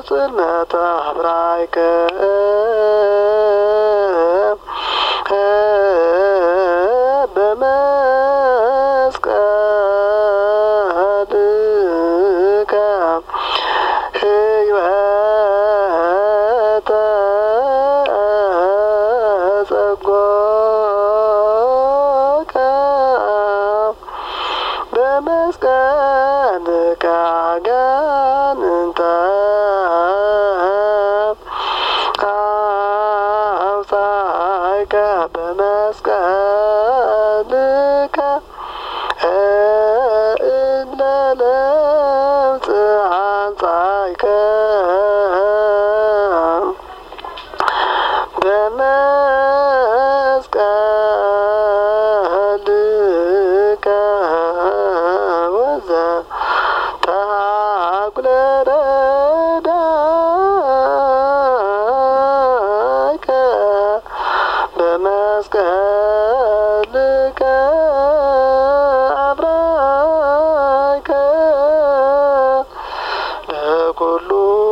ጽልመተ አብራይከ በመስቀልከ ሕይወተ ጸጎከ በመስቀልከ አጋንንተ አውጻእከ በመስቀልከ እለ ለምጽ አንጻእከ በመስቀልከ ወዘተሃኩለ ረዳእከ በመስቀልከ አብራይከ ለኩሉ